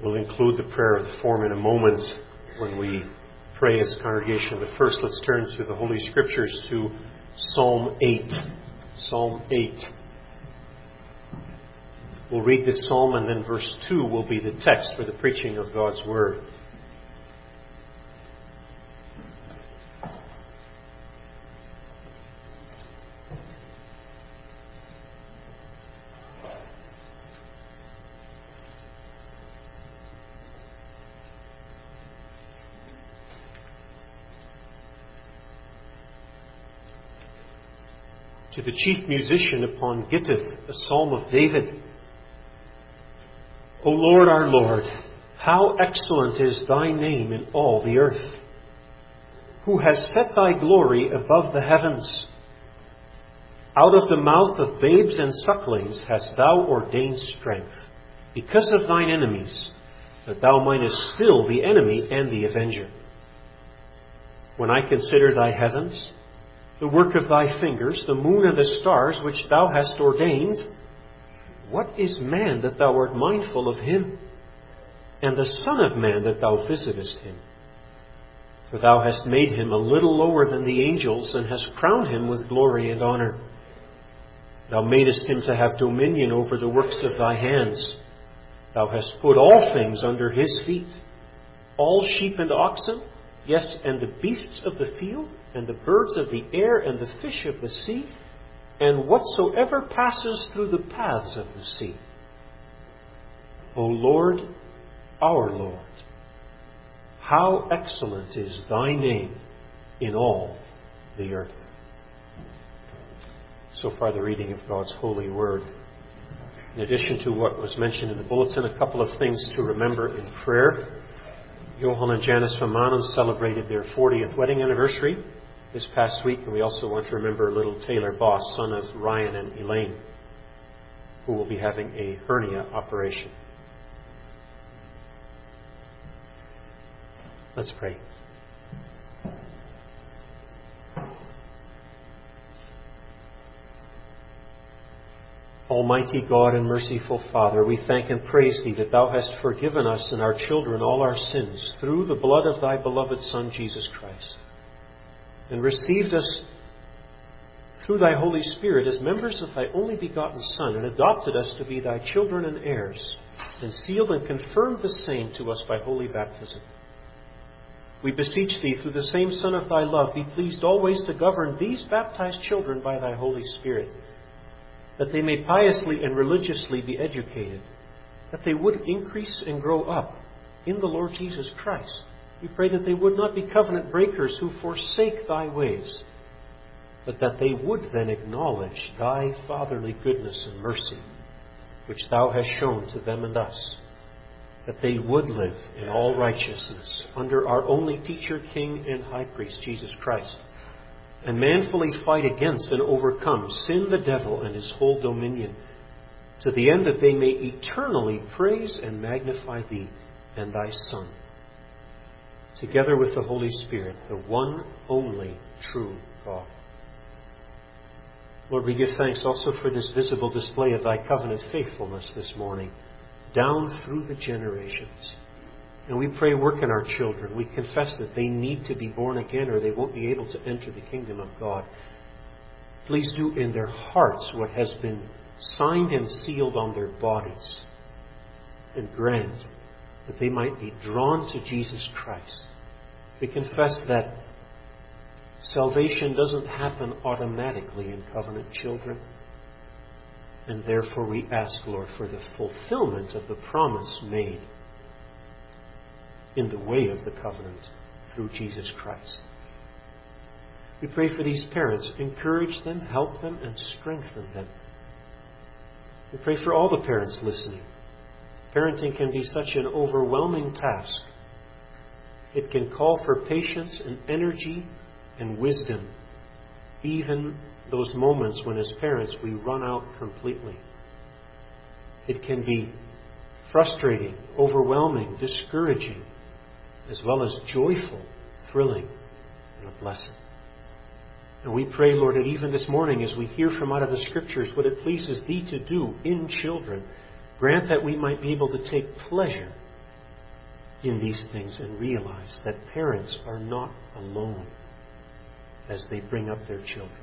We'll include the prayer of the form in a moment when we pray as a congregation. But first, let's turn to the Holy Scriptures, to Psalm 8. Psalm 8. We'll read this psalm, and then verse 2 will be the text for the preaching of God's Word. To the chief musician upon Gittith, a psalm of David. O Lord, our Lord, how excellent is thy name in all the earth, who has set thy glory above the heavens. Out of the mouth of babes and sucklings hast thou ordained strength, because of thine enemies, that thou mightest still the enemy and the avenger. When I consider thy heavens, the work of thy fingers, the moon and the stars which thou hast ordained, what is man that thou art mindful of him, and the son of man that thou visitest him? For thou hast made him a little lower than the angels, and hast crowned him with glory and honor. Thou madest him to have dominion over the works of thy hands. Thou hast put all things under his feet, all sheep and oxen, yes, and the beasts of the field, and the birds of the air, and the fish of the sea, and whatsoever passes through the paths of the sea. O Lord, our Lord, how excellent is thy name in all the earth. So far, the reading of God's holy word. In addition to what was mentioned in the bulletin, a couple of things to remember in prayer. Johan and Janice van Manen celebrated their 40th wedding anniversary this past week, and we also want to remember little Taylor Boss, son of Ryan and Elaine, who will be having a hernia operation. Let's pray. Almighty God and merciful Father, we thank and praise Thee that Thou hast forgiven us and our children all our sins through the blood of Thy beloved Son, Jesus Christ, and received us through Thy Holy Spirit as members of Thy only begotten Son, and adopted us to be Thy children and heirs, and sealed and confirmed the same to us by holy baptism. We beseech Thee, through the same Son of Thy love, be pleased always to govern these baptized children by Thy Holy Spirit, that they may piously and religiously be educated, that they would increase and grow up in the Lord Jesus Christ. We pray that they would not be covenant breakers who forsake Thy ways, but that they would then acknowledge Thy fatherly goodness and mercy, which Thou hast shown to them and us, that they would live in all righteousness under our only teacher, King, and High Priest, Jesus Christ, and manfully fight against and overcome sin, the devil, and his whole dominion, to the end that they may eternally praise and magnify Thee and Thy Son, together with the Holy Spirit, the one only true God. Lord, we give thanks also for this visible display of Thy covenant faithfulness this morning, down through the generations. And we pray, work in our children. We confess that they need to be born again, or they won't be able to enter the kingdom of God. Please do in their hearts what has been signed and sealed on their bodies, and grant that they might be drawn to Jesus Christ. We confess that salvation doesn't happen automatically in covenant children, and therefore we ask, Lord, for the fulfillment of the promise made in the way of the covenant through Jesus Christ. We pray for these parents. Encourage them, help them, and strengthen them. We pray for all the parents listening. Parenting can be such an overwhelming task. It can call for patience and energy and wisdom, even those moments when as parents we run out completely. It can be frustrating, overwhelming, discouraging, as well as joyful, thrilling, and a blessing. And we pray, Lord, that even this morning as we hear from out of the Scriptures what it pleases Thee to do in children, grant that we might be able to take pleasure in these things and realize that parents are not alone as they bring up their children.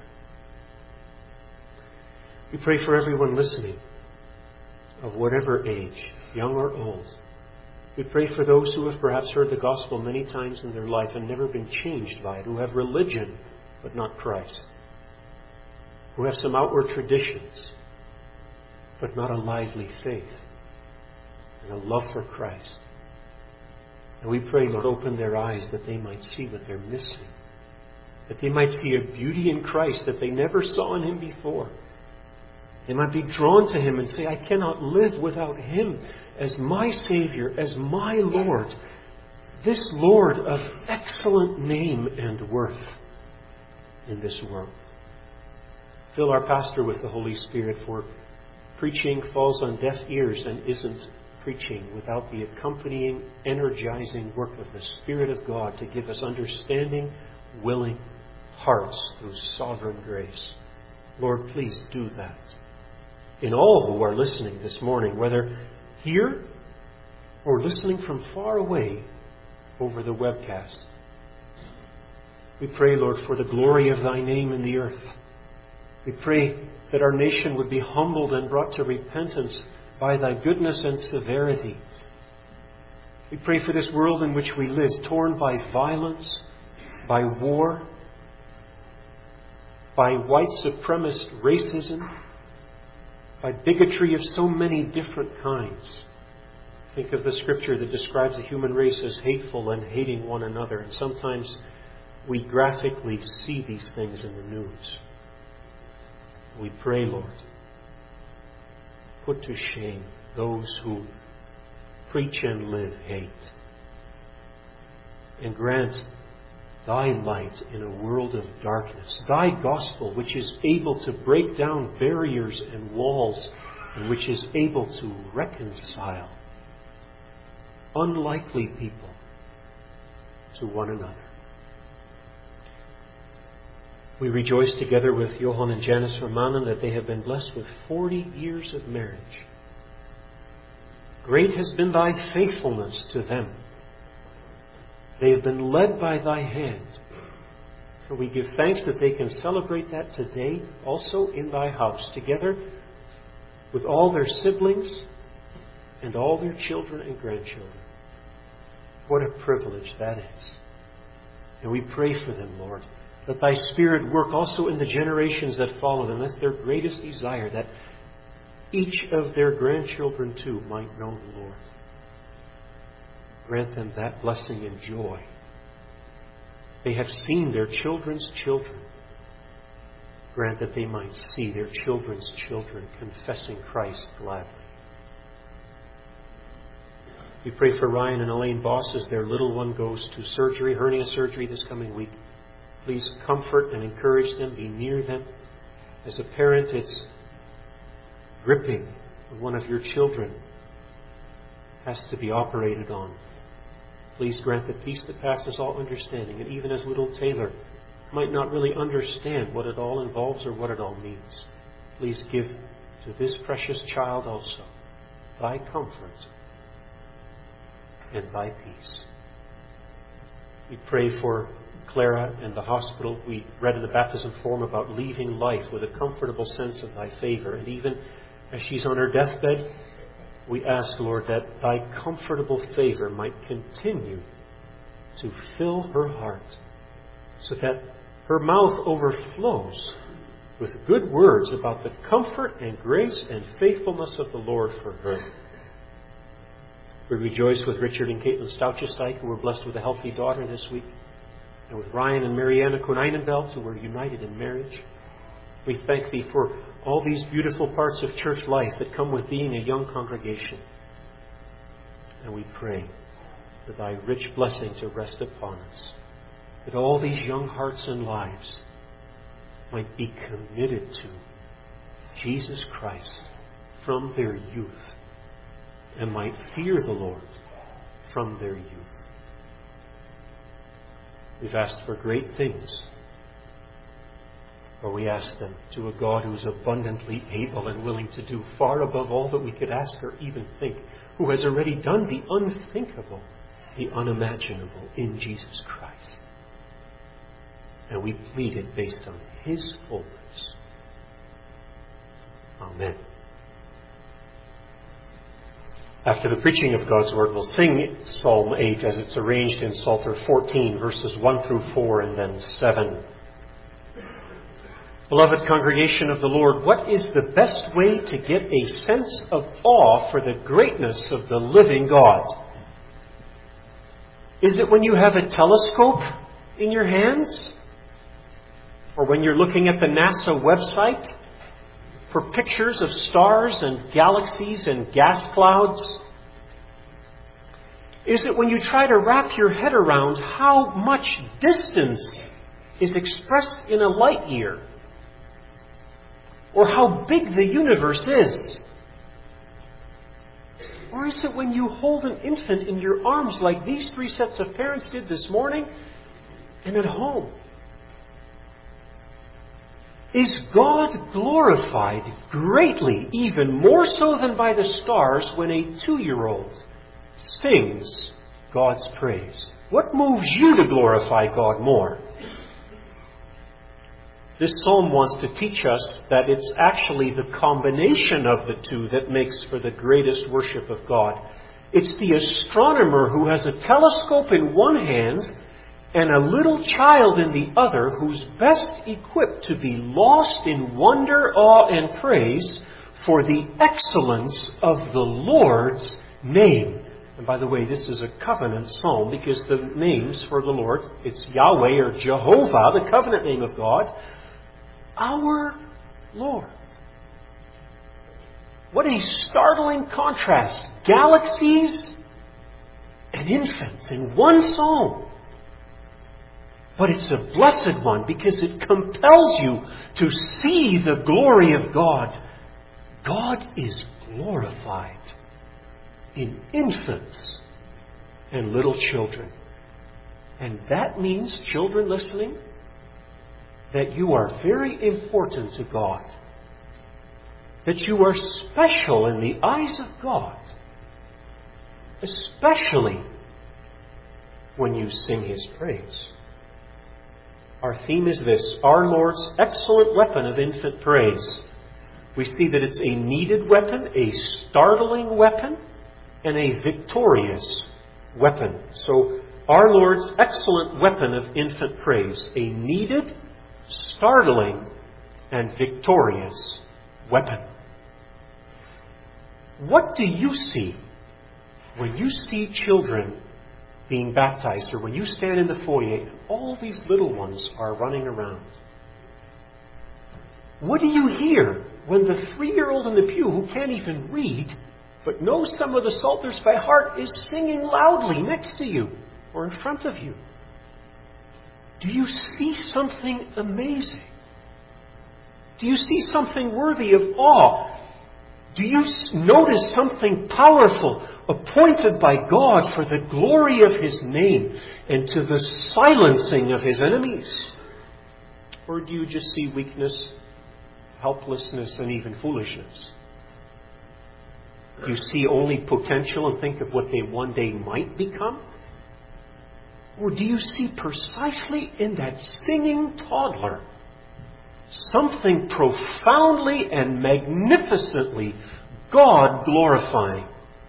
We pray for everyone listening, of whatever age, young or old. We pray for those who have perhaps heard the gospel many times in their life and never been changed by it, who have religion but not Christ, who have some outward traditions but not a lively faith and a love for Christ. And we pray, Lord, open their eyes that they might see what they're missing, that they might see a beauty in Christ that they never saw in Him before. They might be drawn to Him and say, I cannot live without Him as my Savior, as my Lord, this Lord of excellent name and worth in this world. Fill our pastor with the Holy Spirit, for preaching falls on deaf ears and isn't preaching without the accompanying, energizing work of the Spirit of God to give us understanding, willing hearts through sovereign grace. Lord, please do that in all who are listening this morning, whether here or listening from far away over the webcast. We pray, Lord, for the glory of Thy name in the earth. We pray that our nation would be humbled and brought to repentance by Thy goodness and severity. We pray for this world in which we live, torn by violence, by war, by white supremacist racism, by bigotry of so many different kinds. Think of the scripture that describes the human race as hateful and hating one another. And sometimes we graphically see these things in the news. We pray, Lord, put to shame those who preach and live hate. And grant Thy light in a world of darkness, Thy gospel which is able to break down barriers and walls and which is able to reconcile unlikely people to one another. We rejoice together with Johan and Janice Romanen that they have been blessed with 40 years of marriage. Great has been Thy faithfulness to them. They have been led by Thy hand. And we give thanks that they can celebrate that today also in Thy house, together with all their siblings and all their children and grandchildren. What a privilege that is. And we pray for them, Lord, that Thy Spirit work also in the generations that follow them. That's their greatest desire, that each of their grandchildren too might know the Lord. Grant them that blessing and joy. They have seen their children's children. Grant that they might see their children's children confessing Christ gladly. We pray for Ryan and Elaine Boss as their little one goes to surgery, hernia surgery this coming week. Please comfort and encourage them, be near them. As a parent, it's gripping when one of your children has to be operated on. Please grant the peace that passes all understanding. And even as little Taylor might not really understand what it all involves or what it all means, please give to this precious child also Thy comfort and Thy peace. We pray for Clara and the hospital. We read in the baptism form about leaving life with a comfortable sense of Thy favor. And even as she's on her deathbed, we ask, Lord, that Thy comfortable favor might continue to fill her heart so that her mouth overflows with good words about the comfort and grace and faithfulness of the Lord for her. We rejoice with Richard and Caitlin Stouchestein, who were blessed with a healthy daughter this week, and with Ryan and Mariana Koneinenbelt, who were united in marriage. We thank Thee for all these beautiful parts of church life that come with being a young congregation. And we pray for Thy rich blessing to rest upon us, that all these young hearts and lives might be committed to Jesus Christ from their youth and might fear the Lord from their youth. We've asked for great things, for we ask them to a God who is abundantly able and willing to do far above all that we could ask or even think, who has already done the unthinkable, the unimaginable in Jesus Christ. And we plead it based on His fullness. Amen. After the preaching of God's Word, we'll sing Psalm 8 as it's arranged in Psalter 14, verses 1 through 4 and then 7. Beloved congregation of the Lord, what is the best way to get a sense of awe for the greatness of the living God? Is it when you have a telescope in your hands? Or when you're looking at the NASA website for pictures of stars and galaxies and gas clouds? Is it when you try to wrap your head around how much distance is expressed in a light year? Or how big the universe is? Or is it when you hold an infant in your arms like these three sets of parents did this morning and at home? Is God glorified greatly, even more so than by the stars, when a 2-year-old sings God's praise? What moves you to glorify God more? This psalm wants to teach us that it's actually the combination of the two that makes for the greatest worship of God. It's the astronomer who has a telescope in one hand and a little child in the other who's best equipped to be lost in wonder, awe, and praise for the excellence of the Lord's name. And by the way, this is a covenant psalm because the names for the Lord, it's Yahweh or Jehovah, the covenant name of God, our Lord. What a startling contrast. Galaxies and infants in one psalm. But it's a blessed one because it compels you to see the glory of God. God is glorified in infants and little children. And that means, children listening, that you are very important to God. That you are special in the eyes of God. Especially when you sing His praise. Our theme is this: our Lord's excellent weapon of infant praise. We see that it's a needed weapon, a startling weapon, and a victorious weapon. So, our Lord's excellent weapon of infant praise, a needed, startling, and victorious weapon. What do you see when you see children being baptized, or when you stand in the foyer and all these little ones are running around? What do you hear when the 3-year-old in the pew who can't even read but knows some of the Psalters by heart is singing loudly next to you or in front of you? Do you see something amazing? Do you see something worthy of awe? Do you notice something powerful appointed by God for the glory of His name and to the silencing of His enemies? Or do you just see weakness, helplessness, and even foolishness? Do you see only potential and think of what they one day might become? Or do you see precisely in that singing toddler something profoundly and magnificently God-glorifying?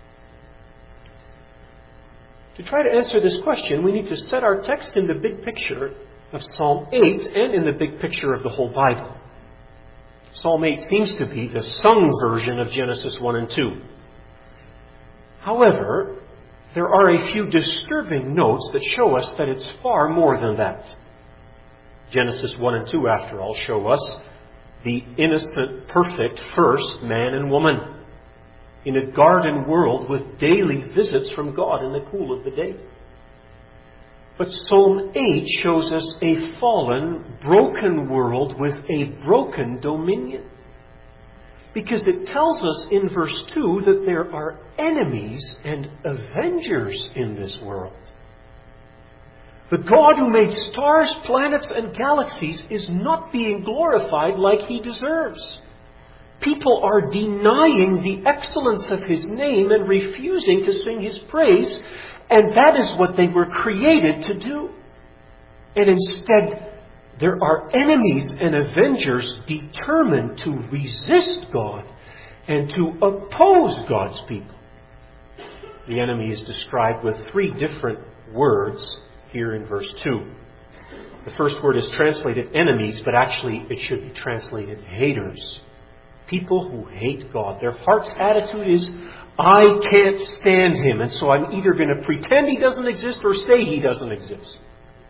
To try to answer this question, we need to set our text in the big picture of Psalm 8 and in the big picture of the whole Bible. Psalm 8 seems to be the sung version of Genesis 1 and 2. However, there are a few disturbing notes that show us that it's far more than that. Genesis 1 and 2, after all, show us the innocent, perfect first man and woman in a garden world with daily visits from God in the cool of the day. But Psalm 8 shows us a fallen, broken world with a broken dominion. Because it tells us in verse 2 that there are enemies and avengers in this world. The God who made stars, planets, and galaxies is not being glorified like He deserves. People are denying the excellence of His name and refusing to sing His praise, and that is what they were created to do. And instead, there are enemies and avengers determined to resist God and to oppose God's people. The enemy is described with 3 different words here in verse 2. The first word is translated enemies, but actually it should be translated haters. People who hate God. Their heart's attitude is, I can't stand Him, and so I'm either going to pretend He doesn't exist or say He doesn't exist.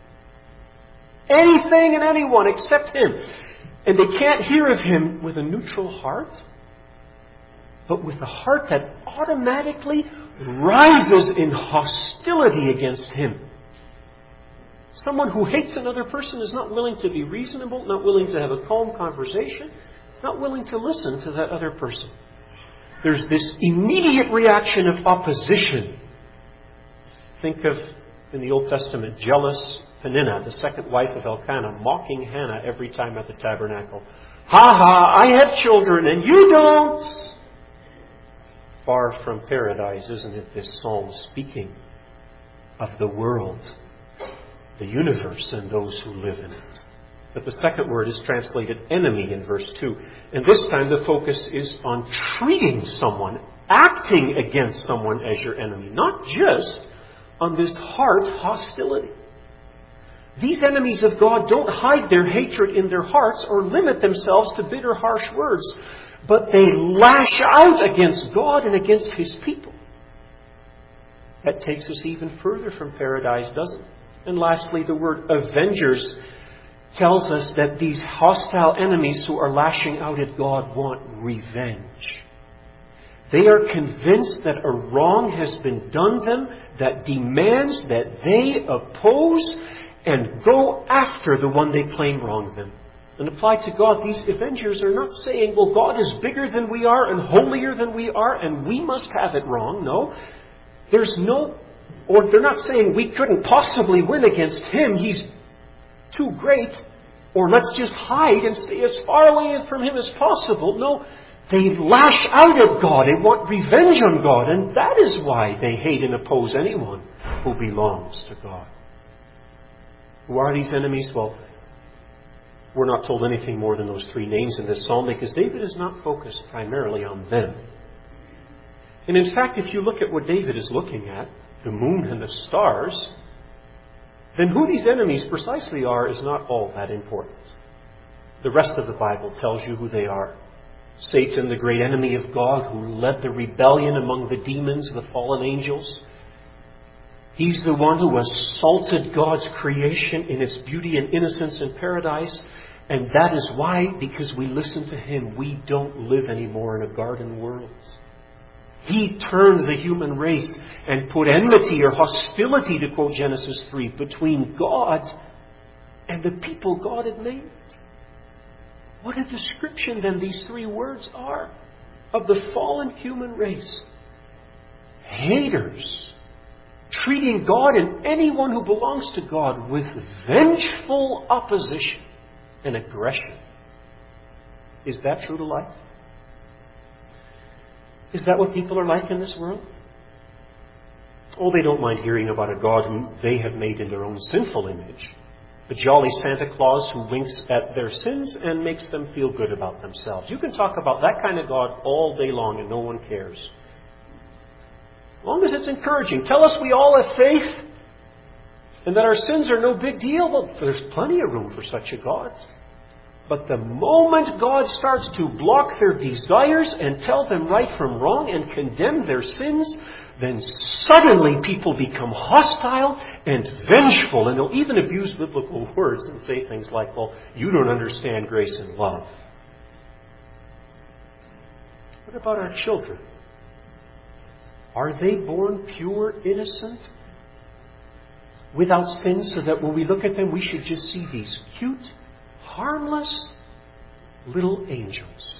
Anything and anyone except Him. And they can't hear of Him with a neutral heart, but with a heart that automatically rises in hostility against Him. Someone who hates another person is not willing to be reasonable, not willing to have a calm conversation, not willing to listen to that other person. There's this immediate reaction of opposition. Think of, in the Old Testament, jealous Peninnah, the second wife of Elkanah, mocking Hannah every time at the tabernacle. Ha ha, I have children and you don't! Far from paradise, isn't it, this psalm speaking of the world, the universe, and those who live in it. But the second word is translated enemy in verse 2. And this time the focus is on treating someone, acting against someone as your enemy, not just on this heart hostility. These enemies of God don't hide their hatred in their hearts or limit themselves to bitter, harsh words, but they lash out against God and against His people. That takes us even further from paradise, doesn't it? And lastly, the word avengers tells us that these hostile enemies who are lashing out at God want revenge. They are convinced that a wrong has been done them that demands that they oppose and go after the one they claim wronged them. And applied to God, these avengers are not saying, well, God is bigger than we are and holier than we are and we must have it wrong. No. Or they're not saying we couldn't possibly win against Him. He's too great. Or let's just hide and stay as far away from Him as possible. No. They lash out at God. They want revenge on God. And that is why they hate and oppose anyone who belongs to God. Who are these enemies? Well, we're not told anything more than those 3 names in this psalm because David is not focused primarily on them. And in fact, if you look at what David is looking at, the moon and the stars, then who these enemies precisely are is not all that important. The rest of the Bible tells you who they are. Satan, the great enemy of God, who led the rebellion among the demons, the fallen angels. He's the one who assaulted God's creation in its beauty and innocence in paradise. And that is why, because we listen to him, we don't live anymore in a garden world. He turned the human race and put enmity or hostility, to quote Genesis 3, between God and the people God had made. What a description then these 3 words are of the fallen human race. Haters, treating God and anyone who belongs to God with vengeful opposition and aggression. Is that true to life? Is that what people are like in this world? Oh, they don't mind hearing about a God who they have made in their own sinful image. A jolly Santa Claus who winks at their sins and makes them feel good about themselves. You can talk about that kind of God all day long and no one cares. As long as it's encouraging. Tell us we all have faith and that our sins are no big deal. Well, there's plenty of room for such a God. But the moment God starts to block their desires and tell them right from wrong and condemn their sins, then suddenly people become hostile and vengeful. And they'll even abuse biblical words and say things like, well, you don't understand grace and love. What about our children? Are they born pure, innocent, without sin, so that when we look at them, we should just see these cute, harmless little angels?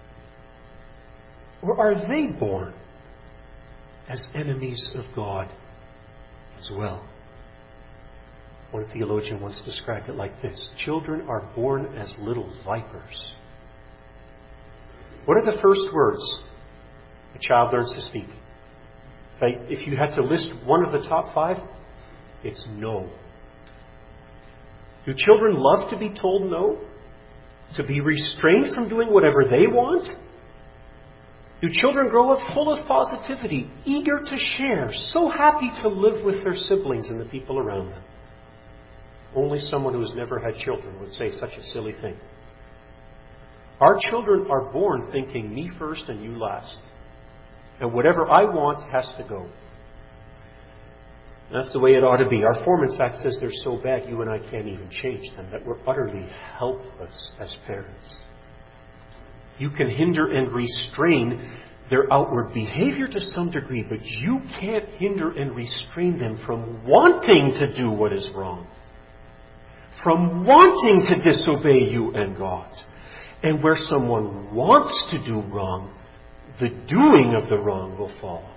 Or are they born as enemies of God as well? One theologian once described it like this: children are born as little vipers. What are the first words a child learns to speak? If you had to list one of the top 5, it's no. Do children love to be told no? To be restrained from doing whatever they want? Do children grow up full of positivity, eager to share, so happy to live with their siblings and the people around them? Only someone who has never had children would say such a silly thing. Our children are born thinking, me first and you last. And whatever I want has to go. That's the way it ought to be. Our form, in fact, says they're so bad you and I can't even change them, that we're utterly helpless as parents. You can hinder and restrain their outward behavior to some degree, but you can't hinder and restrain them from wanting to do what is wrong, from wanting to disobey you and God. And where someone wants to do wrong, the doing of the wrong will follow.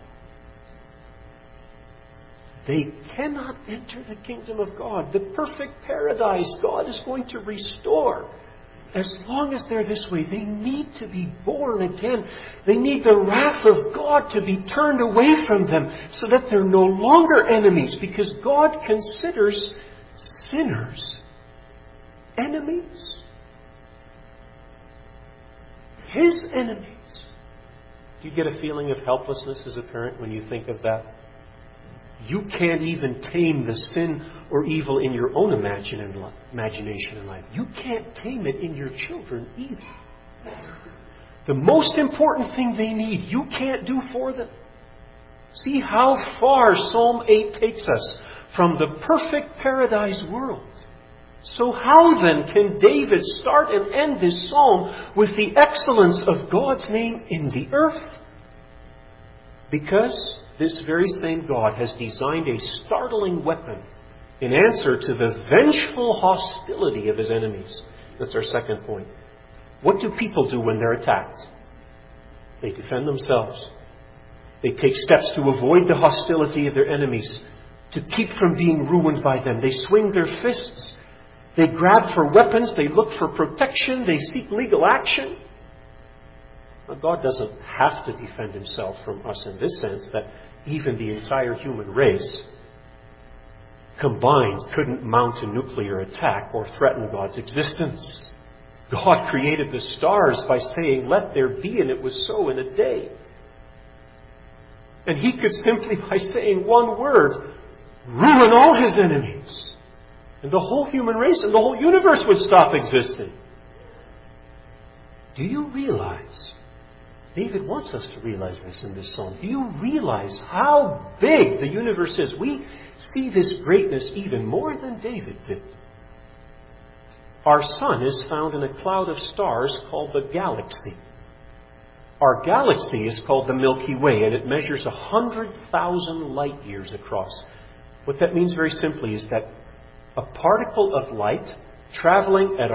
They cannot enter the kingdom of God, the perfect paradise God is going to restore. As long as they're this way, they need to be born again. They need the wrath of God to be turned away from them so that they're no longer enemies, because God considers sinners enemies. His enemies. Do you get a feeling of helplessness as a parent when you think of that? You can't even tame the sin or evil in your own imagination in life. You can't tame it in your children either. The most important thing they need, you can't do for them. See how far Psalm 8 takes us from the perfect paradise world. So how then can David start and end this psalm with the excellence of God's name in the earth? Because this very same God has designed a startling weapon in answer to the vengeful hostility of his enemies. That's our second point. What do people do when they're attacked? They defend themselves. They take steps to avoid the hostility of their enemies, to keep from being ruined by them. They swing their fists. They grab for weapons. They look for protection. They seek legal action. Now, God doesn't have to defend himself from us in this sense, that even the entire human race combined couldn't mount a nuclear attack or threaten God's existence. God created the stars by saying, "Let there be," and it was so in a day. And he could simply, by saying one word, ruin all his enemies. And the whole human race and the whole universe would stop existing. Do you realize? David wants us to realize this in this psalm. Do you realize how big the universe is? We see this greatness even more than David did. Our sun is found in a cloud of stars called the galaxy. Our galaxy is called the Milky Way, and it measures 100,000 light years across. What that means very simply is that a particle of light traveling at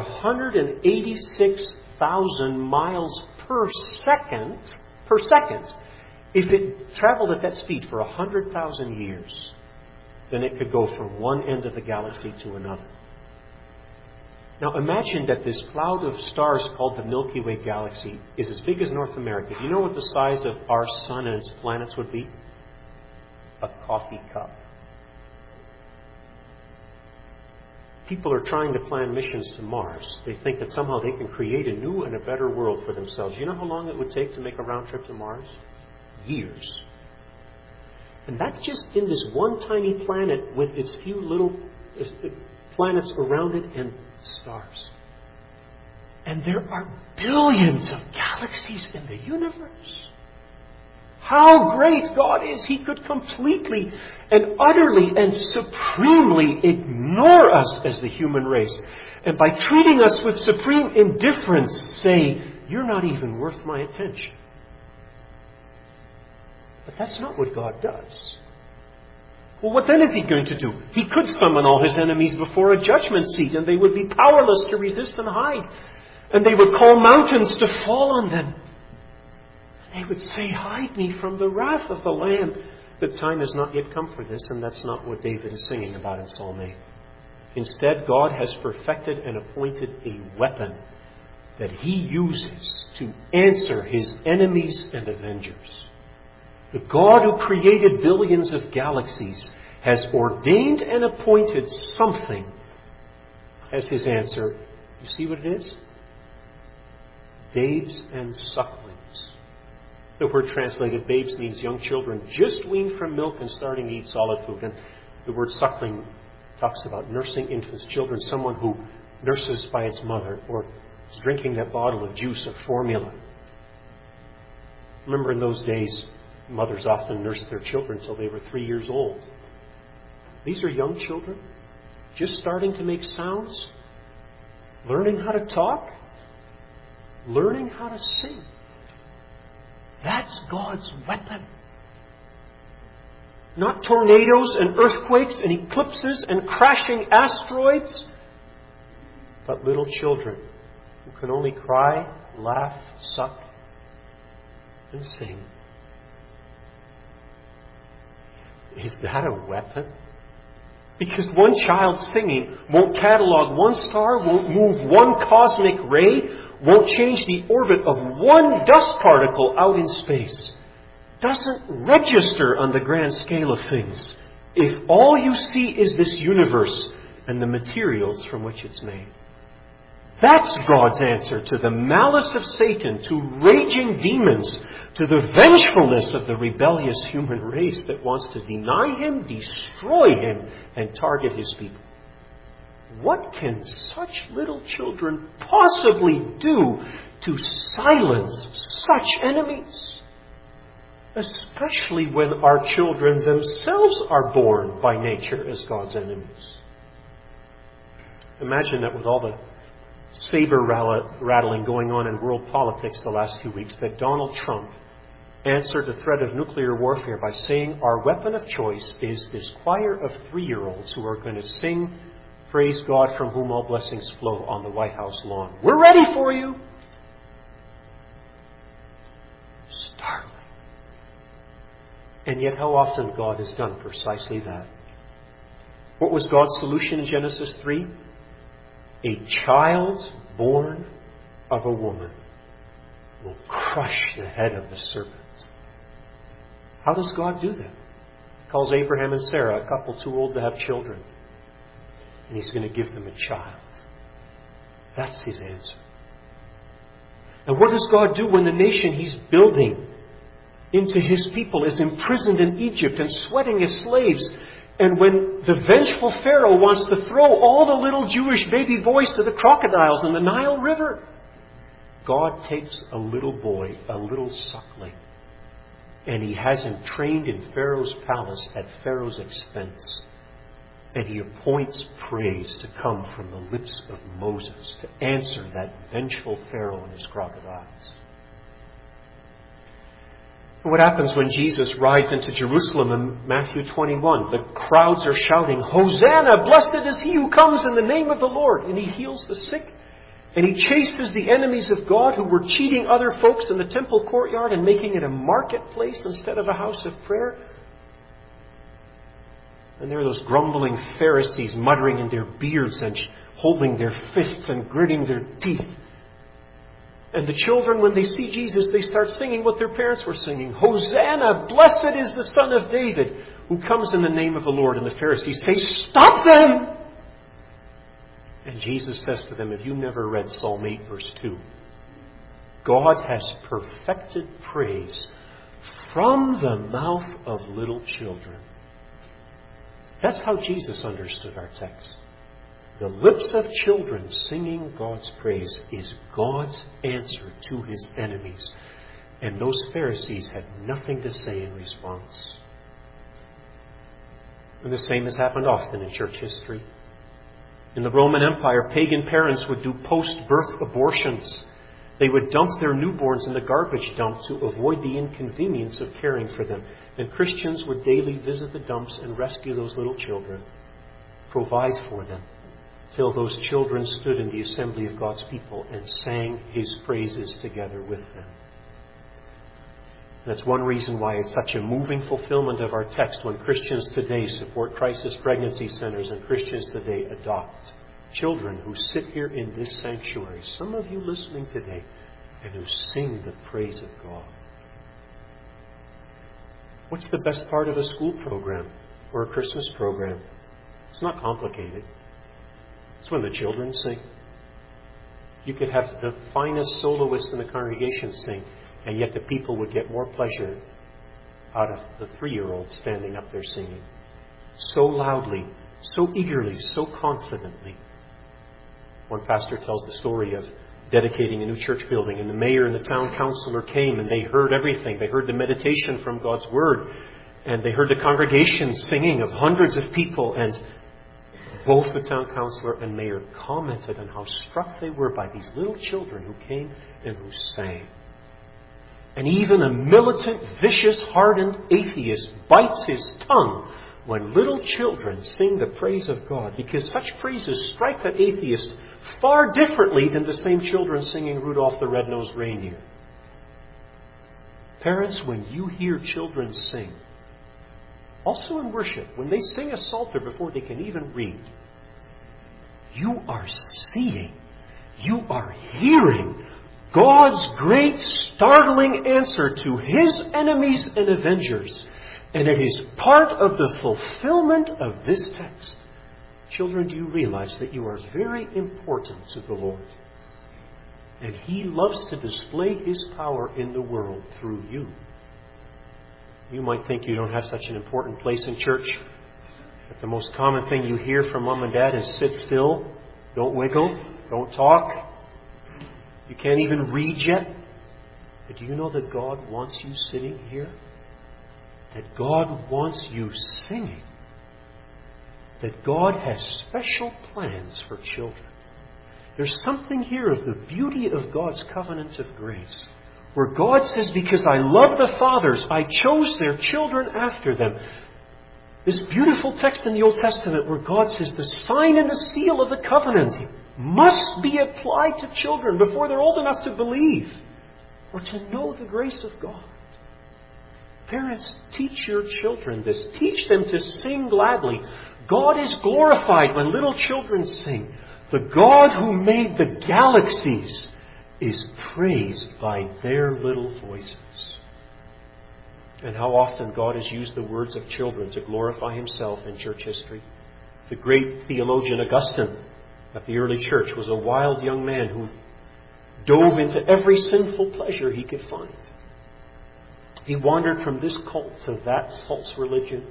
186,000 miles per second, if it traveled at that speed for 100,000 years, then it could go from one end of the galaxy to another. Now imagine that this cloud of stars called the Milky Way galaxy is as big as North America. Do you know what the size of our sun and its planets would be? A coffee cup. People are trying to plan missions to Mars. They think that somehow they can create a new and a better world for themselves. You know how long it would take to make a round trip to Mars? Years. And that's just in this one tiny planet with its few little planets around it and stars. And there are billions of galaxies in the universe. How great God is! He could completely and utterly and supremely ignore us as the human race. And by treating us with supreme indifference, say, "You're not even worth my attention." But that's not what God does. Well, what then is he going to do? He could summon all his enemies before a judgment seat, and they would be powerless to resist and hide. And they would call mountains to fall on them. They would say, "Hide me from the wrath of the Lamb." The time has not yet come for this, and that's not what David is singing about in Psalm 8. Instead, God has perfected and appointed a weapon that He uses to answer His enemies and avengers. The God who created billions of galaxies has ordained and appointed something as His answer. You see what it is? Babes and sucklings. The word translated babes means young children just weaned from milk and starting to eat solid food. And the word suckling talks about nursing infants, children, someone who nurses by its mother or is drinking that bottle of juice or formula. Remember in those days, mothers often nursed their children until they were 3 years old. These are young children, just starting to make sounds, learning how to talk, learning how to sing. That's God's weapon. Not tornadoes and earthquakes and eclipses and crashing asteroids, but little children who can only cry, laugh, suck, and sing. Is that a weapon? Because one child singing won't catalog one star, won't move one cosmic ray, won't change the orbit of one dust particle out in space. Doesn't register on the grand scale of things if all you see is this universe and the materials from which it's made. That's God's answer to the malice of Satan, to raging demons, to the vengefulness of the rebellious human race that wants to deny Him, destroy Him, and target His people. What can such little children possibly do to silence such enemies? Especially when our children themselves are born by nature as God's enemies. Imagine that with all the saber rattling going on in world politics the last few weeks, that Donald Trump answered the threat of nuclear warfare by saying our weapon of choice is this choir of 3-year-olds who are going to sing "Praise God from whom all blessings flow" on the White House lawn. We're ready for you. Startling. And yet how often God has done precisely that. What was God's solution in Genesis 3? A child born of a woman will crush the head of the serpent. How does God do that? He calls Abraham and Sarah, a couple too old to have children, and He's going to give them a child. That's His answer. And what does God do when the nation He's building into His people is imprisoned in Egypt and sweating as slaves? And when the vengeful Pharaoh wants to throw all the little Jewish baby boys to the crocodiles in the Nile River, God takes a little boy, a little suckling, and He has him trained in Pharaoh's palace at Pharaoh's expense. And He appoints praise to come from the lips of Moses to answer that vengeful Pharaoh and his crocodiles. What happens when Jesus rides into Jerusalem in Matthew 21? The crowds are shouting, "Hosanna! Blessed is He who comes in the name of the Lord." And He heals the sick. And He chases the enemies of God who were cheating other folks in the temple courtyard and making it a marketplace instead of a house of prayer. And there are those grumbling Pharisees muttering in their beards and holding their fists and gritting their teeth. And the children, when they see Jesus, they start singing what their parents were singing. "Hosanna! Blessed is the Son of David who comes in the name of the Lord." And the Pharisees say, "Stop them!" And Jesus says to them, "Have you never read Psalm 8, verse 2? God has perfected praise from the mouth of little children." That's how Jesus understood our text. The lips of children singing God's praise is God's answer to His enemies. And those Pharisees had nothing to say in response. And the same has happened often in church history. In the Roman Empire, pagan parents would do post-birth abortions. They would dump their newborns in the garbage dump to avoid the inconvenience of caring for them. And Christians would daily visit the dumps and rescue those little children, provide for them, till those children stood in the assembly of God's people and sang His praises together with them. That's one reason why it's such a moving fulfillment of our text when Christians today support crisis pregnancy centers and Christians today adopt. children who sit here in this sanctuary, some of you listening today, and who sing the praise of God. What's the best part of a school program or a Christmas program? It's not complicated. It's when the children sing. You could have the finest soloist in the congregation sing, and yet the people would get more pleasure out of the 3-year-old standing up there singing. So loudly, so eagerly, so confidently. One pastor tells the story of dedicating a new church building, and the mayor and the town councilor came, and they heard everything. They heard the meditation from God's Word, and they heard the congregation singing of hundreds of people, and both the town councilor and mayor commented on how struck they were by these little children who came and who sang. And even a militant, vicious, hardened atheist bites his tongue when little children sing the praise of God, because such praises strike that atheist far differently than the same children singing Rudolph the Red-Nosed Reindeer. Parents, when you hear children sing, also in worship, when they sing a psalter before they can even read, you are seeing, you are hearing God's great, startling answer to His enemies and avengers. And it is part of the fulfillment of this text. Children, do you realize that you are very important to the Lord? And He loves to display His power in the world through you. You might think you don't have such an important place in church, but the most common thing you hear from Mom and Dad is sit still, don't wiggle, don't talk. You can't even read yet. But do you know that God wants you sitting here? That God wants you singing? That God has special plans for children? There's something here of the beauty of God's covenant of grace, where God says, because I love the fathers, I chose their children after them. This beautiful text in the Old Testament where God says the sign and the seal of the covenant must be applied to children before they're old enough to believe or to know the grace of God. Parents, teach your children this. Teach them to sing gladly. God is glorified when little children sing. The God who made the galaxies is praised by their little voices. And how often God has used the words of children to glorify Himself in church history. The great theologian Augustine of the early church was a wild young man who dove into every sinful pleasure he could find. He wandered from this cult to that false religion.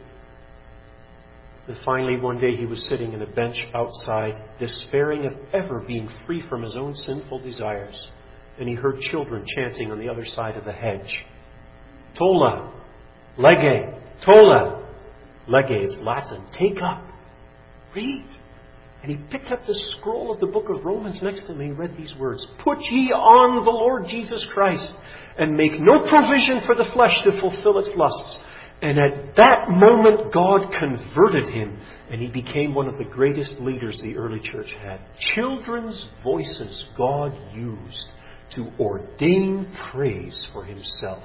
And finally, one day he was sitting in a bench outside, despairing of ever being free from his own sinful desires. And he heard children chanting on the other side of the hedge. Tola, lege, tola. Lege is Latin. Take up. Read. And he picked up the scroll of the book of Romans next to him and he read these words. Put ye on the Lord Jesus Christ and make no provision for the flesh to fulfill its lusts. And at that moment, God converted him and he became one of the greatest leaders the early church had. Children's voices God used to ordain praise for Himself.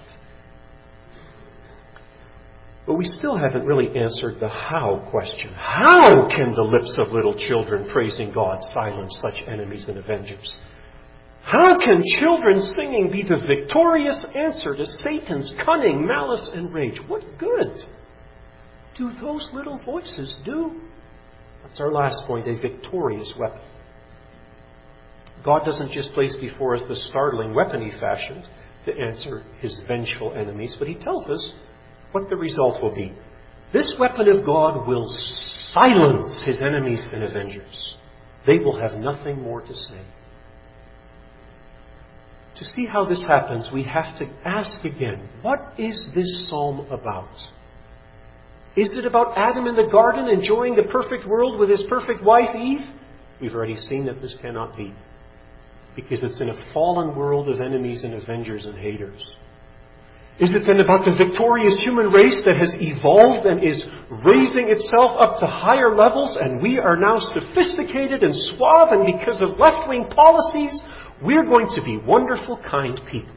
But we still haven't really answered the how question. How can the lips of little children praising God silence such enemies and avengers? How can children singing be the victorious answer to Satan's cunning, malice, and rage? What good do those little voices do? That's our last point, a victorious weapon. God doesn't just place before us the startling weapon He fashioned to answer His vengeful enemies, but He tells us what the result will be. This weapon of God will silence His enemies and avengers. They will have nothing more to say. To see how this happens, we have to ask again, what is this psalm about? Is it about Adam in the garden enjoying the perfect world with his perfect wife Eve? We've already seen that this cannot be, because it's in a fallen world of enemies and avengers and haters. Is it then about the victorious human race that has evolved and is raising itself up to higher levels, and we are now sophisticated and suave, and because of left-wing policies, we're going to be wonderful, kind people?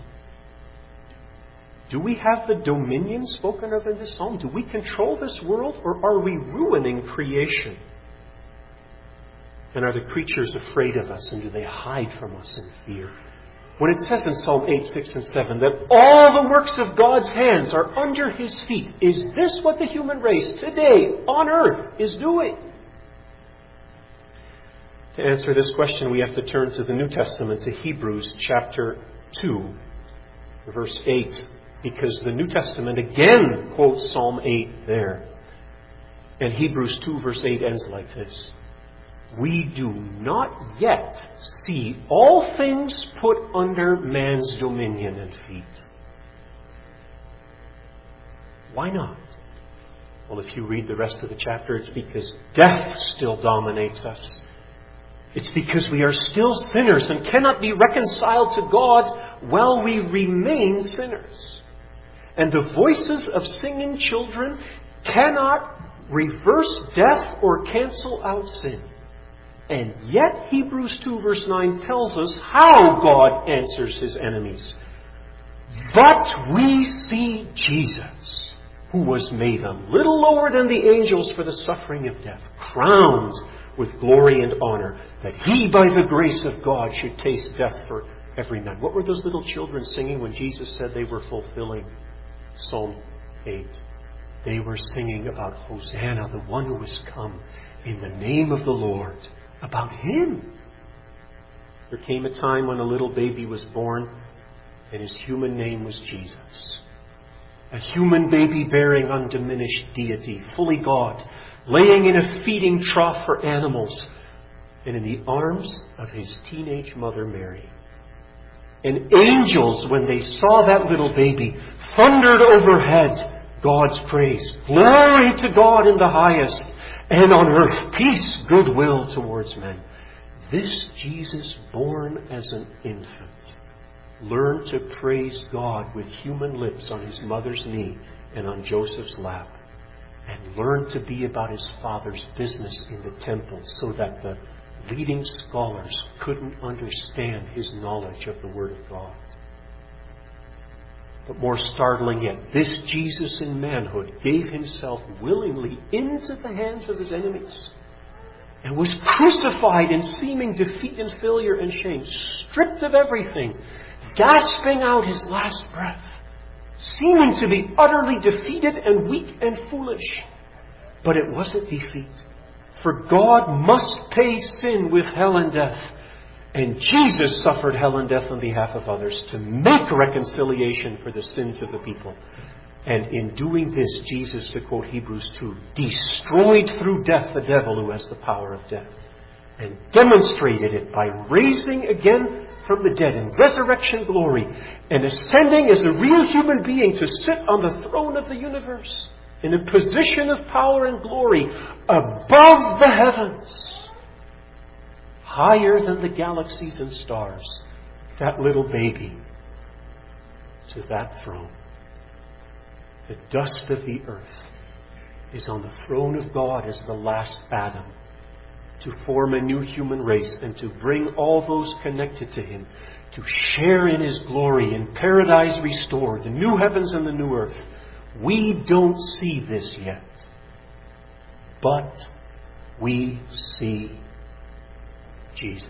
Do we have the dominion spoken of in this psalm? Do we control this world, or are we ruining creation? And are the creatures afraid of us, and do they hide from us in fear? When it says in Psalm 8, 6, and 7 that all the works of God's hands are under His feet, is this what the human race today on earth is doing? To answer this question, we have to turn to the New Testament, to Hebrews chapter 2, verse 8, because the New Testament again quotes Psalm 8 there. And Hebrews 2, verse 8 ends like this. We do not yet see all things put under man's dominion and feet. Why not? Well, if you read the rest of the chapter, it's because death still dominates us. It's because we are still sinners and cannot be reconciled to God while we remain sinners. And the voices of singing children cannot reverse death or cancel out sin. And yet Hebrews 2 verse 9 tells us how God answers His enemies. But we see Jesus, who was made a little lower than the angels for the suffering of death, crowned with glory and honor, that He, by the grace of God, should taste death for every man. What were those little children singing when Jesus said they were fulfilling Psalm 8? They were singing about Hosanna, the one who has come in the name of the Lord. About Him. There came a time when a little baby was born, and His human name was Jesus. A human baby bearing undiminished deity, fully God, laying in a feeding trough for animals, and in the arms of His teenage mother Mary. And angels, when they saw that little baby, thundered overhead God's praise. Glory to God in the highest, and on earth peace, goodwill towards men. This Jesus, born as an infant, learned to praise God with human lips on His mother's knee and on Joseph's lap, and learned to be about His Father's business in the temple, so that the leading scholars couldn't understand His knowledge of the Word of God. But more startling yet, this Jesus in manhood gave Himself willingly into the hands of His enemies, and was crucified in seeming defeat and failure and shame, stripped of everything, gasping out His last breath, seeming to be utterly defeated and weak and foolish. But it wasn't defeat, for God must pay sin with hell and death. And Jesus suffered hell and death on behalf of others to make reconciliation for the sins of the people. And in doing this, Jesus, to quote Hebrews 2, destroyed through death the devil who has the power of death, and demonstrated it by raising again from the dead in resurrection glory, and ascending as a real human being to sit on the throne of the universe in a position of power and glory above the heavens, higher than the galaxies and stars. That little baby to that throne. The dust of the earth is on the throne of God as the last Adam, to form a new human race and to bring all those connected to Him to share in His glory in paradise restored, the new heavens and the new earth. We don't see this yet, but we see Jesus.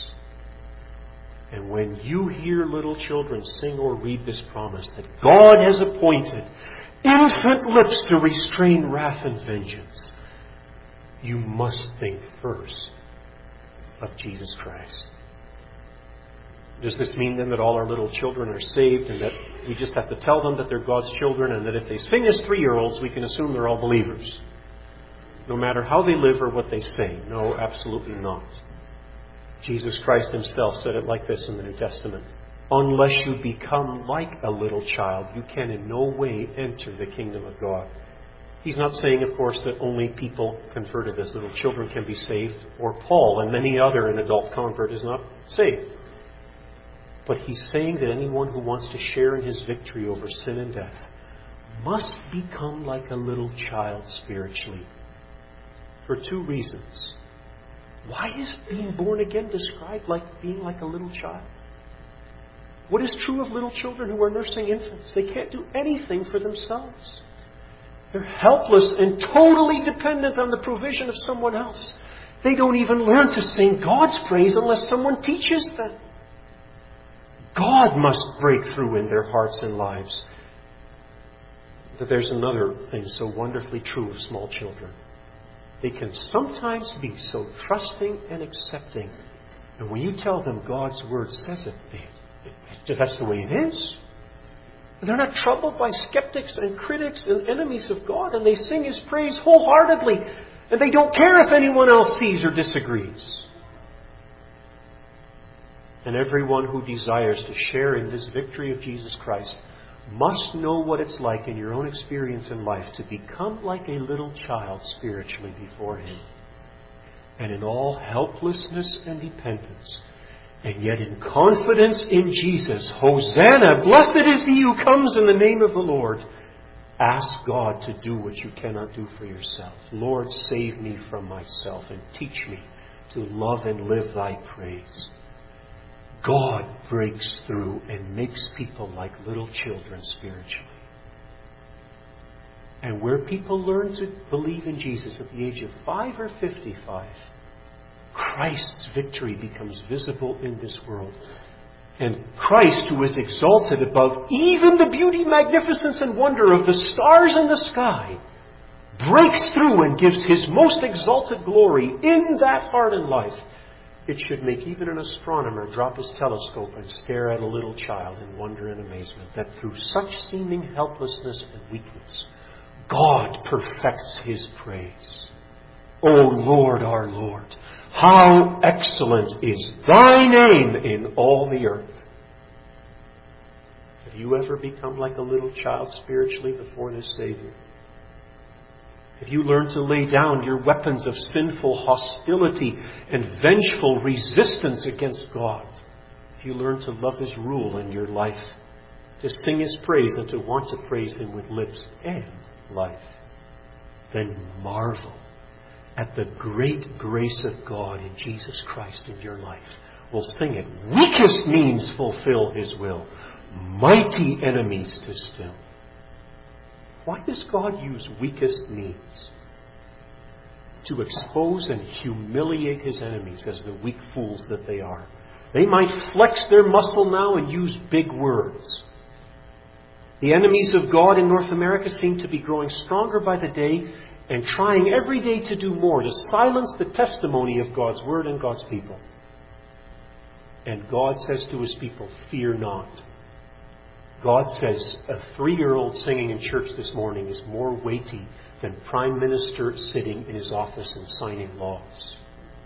And when you hear little children sing or read this promise that God has appointed infant lips to restrain wrath and vengeance, you must think first of Jesus Christ. Does this mean then that all our little children are saved and that we just have to tell them that they're God's children, and that if they sing as 3-year-olds, we can assume they're all believers, no matter how they live or what they say? No, absolutely not. Jesus Christ Himself said it like this in the New Testament: unless you become like a little child, you can in no way enter the kingdom of God. He's not saying, of course, that only people converted as little children can be saved, or Paul and many other an adult convert is not saved. But He's saying that anyone who wants to share in His victory over sin and death must become like a little child spiritually, for 2 reasons. Why is being born again described like being like a little child? What is true of little children who are nursing infants? They can't do anything for themselves. They're helpless and totally dependent on the provision of someone else. They don't even learn to sing God's praise unless someone teaches them. God must break through in their hearts and lives. But there's another thing so wonderfully true of small children. They can sometimes be so trusting and accepting. And when you tell them God's Word says it, that's the way it is. And they're not troubled by skeptics and critics and enemies of God. And they sing His praise wholeheartedly. And they don't care if anyone else sees or disagrees. And everyone who desires to share in this victory of Jesus Christ must know what it's like in your own experience in life to become like a little child spiritually before Him. And in all helplessness and dependence, and yet in confidence in Jesus, Hosanna, blessed is He who comes in the name of the Lord. Ask God to do what you cannot do for yourself. Lord, save me from myself and teach me to love and live Thy praise. God breaks through and makes people like little children spiritually. And where people learn to believe in Jesus at the age of 5 or 55, Christ's victory becomes visible in this world. And Christ, who is exalted above even the beauty, magnificence, and wonder of the stars in the sky, breaks through and gives His most exalted glory in that heart and life. It should make even an astronomer drop his telescope and stare at a little child in wonder and amazement that through such seeming helplessness and weakness, God perfects His praise. O Lord, our Lord, how excellent is Thy name in all the earth. Have you ever become like a little child spiritually before this Savior? Have you learned to lay down your weapons of sinful hostility and vengeful resistance against God? Have you learned to love His rule in your life, to sing His praise and to want to praise Him with lips and life? Then marvel at the great grace of God in Jesus Christ in your life. We'll sing it. Weakest means fulfill His will. Mighty enemies to still. Why does God use weakest means? To expose and humiliate His enemies as the weak fools that they are. They might flex their muscle now and use big words. The enemies of God in North America seem to be growing stronger by the day and trying every day to do more to silence the testimony of God's Word and God's people. And God says to His people, fear not. God says a 3-year-old singing in church this morning is more weighty than Prime Minister sitting in his office and signing laws.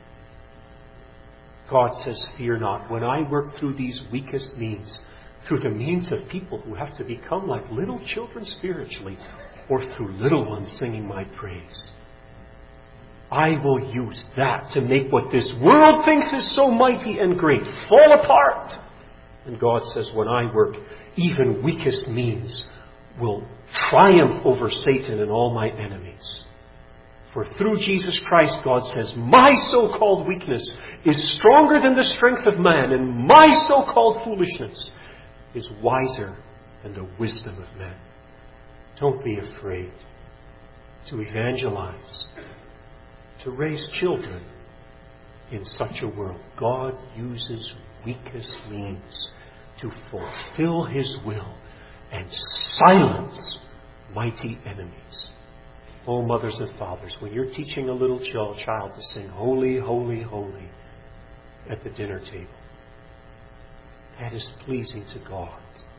God says, fear not. When I work through these weakest means, through the means of people who have to become like little children spiritually, or through little ones singing my praise, I will use that to make what this world thinks is so mighty and great fall apart. And God says, when I work, even weakest means will triumph over Satan and all my enemies. For through Jesus Christ, God says, my so-called weakness is stronger than the strength of man, and my so-called foolishness is wiser than the wisdom of men. Don't be afraid to evangelize, to raise children in such a world. God uses weakest means to fulfill His will and silence mighty enemies. Oh, mothers and fathers, when you're teaching a little child to sing holy, holy, holy at the dinner table, that is pleasing to God.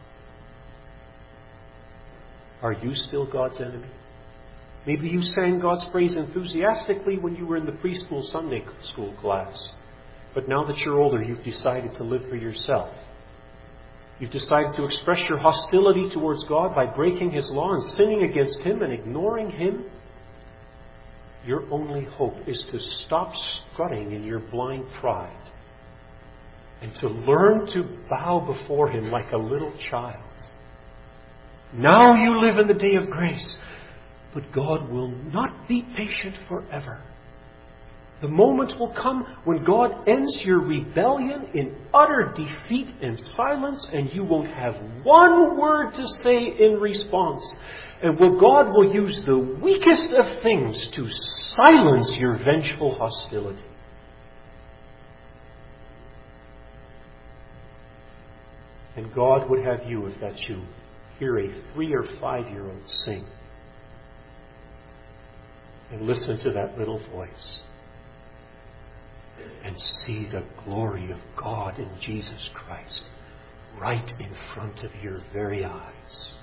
Are you still God's enemy? Maybe you sang God's praise enthusiastically when you were in the preschool Sunday school class. But now that you're older, you've decided to live for yourself. You've decided to express your hostility towards God by breaking His law and sinning against Him and ignoring Him. Your only hope is to stop strutting in your blind pride and to learn to bow before Him like a little child. Now you live in the day of grace, but God will not be patient forever. The moment will come when God ends your rebellion in utter defeat and silence, and you won't have one word to say in response. And God will use the weakest of things to silence your vengeful hostility. And God would have you, if that's you, hear a 3 or 5-year-old sing and listen to that little voice and see the glory of God in Jesus Christ right in front of your very eyes.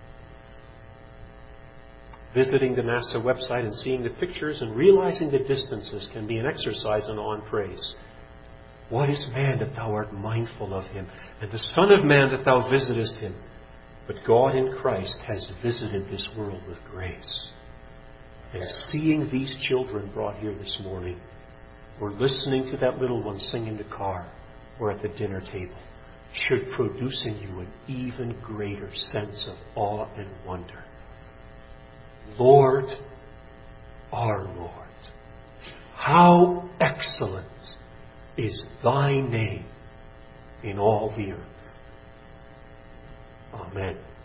Visiting the NASA website and seeing the pictures and realizing the distances can be an exercise in awe and praise. What is man that thou art mindful of him, and the Son of Man that thou visitest him? But God in Christ has visited this world with grace. And seeing these children brought here this morning, or listening to that little one sing in the car or at the dinner table, should produce in you an even greater sense of awe and wonder. Lord, our Lord, how excellent is thy name in all the earth. Amen.